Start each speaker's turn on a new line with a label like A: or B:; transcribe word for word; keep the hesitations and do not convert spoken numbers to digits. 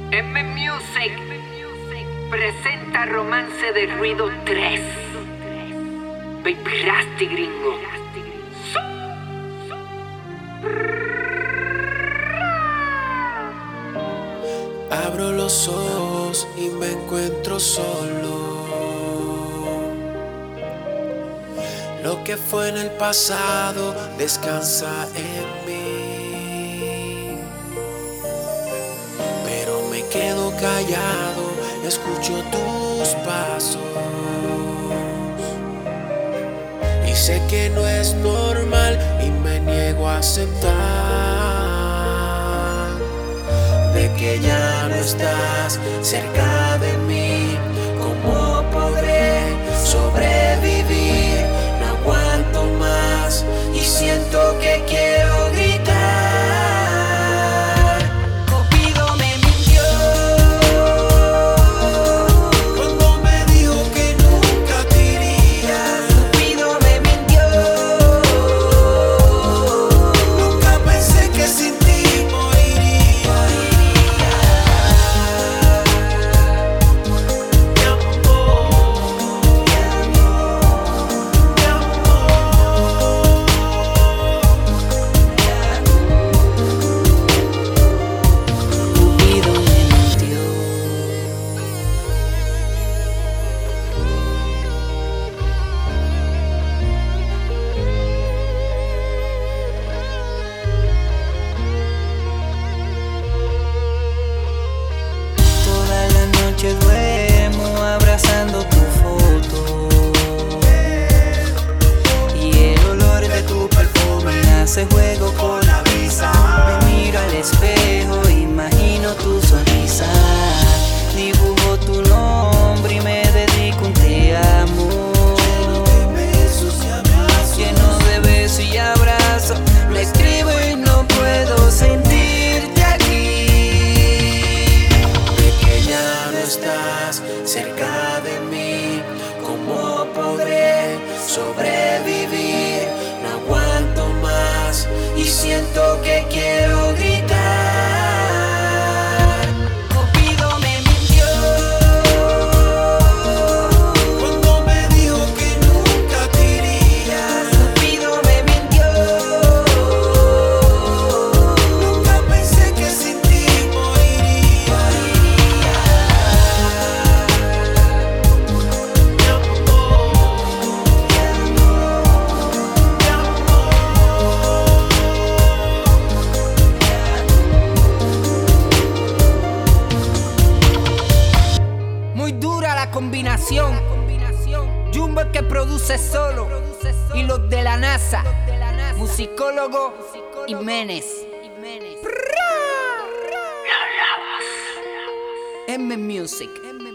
A: M Music presenta Romance de Ruido tres. Baby Rasty gringo.
B: Abro los ojos y me encuentro solo. Lo que fue en el pasado descansa en mí. Pero me quedo callado, escucho tus pasos. Y sé que no es normal y me niego a aceptar de que ya no estás cerca de mí. ¿Cómo podré sobrevivir? No aguanto más y siento que quiero gritar. Cupido me mintió cuando me dijo que nunca te iría. Cupido me mintió. Nunca pensé que sin ti moriría. Mi amor, mi amor, mi amor.
C: Cupido me mintió. Toda la noche duermo abrazando tu foto, y el olor de tu perfume hace juego con la brisa. Me miro al espejo, imagino tu sonrisa, dibujo tu nombre y me dedico un te amo. Lleno de besos y abrazos, me escribo y no puedo sentirte aquí.
B: De que ya no estás cerca de mí, ¿cómo podré sobrevivir? No aguanto más y siento que quiero gritar. Cupido me mintió cuando me dijo que nunca te iría. Cupido me mintió. Nunca pensé que sin ti moriría. Mi amor, mi amor, mi amor.
A: Muy dura la combinación. Jumbo el que produce solo y los de la NASA. Musicólogo Jiménez. M Music.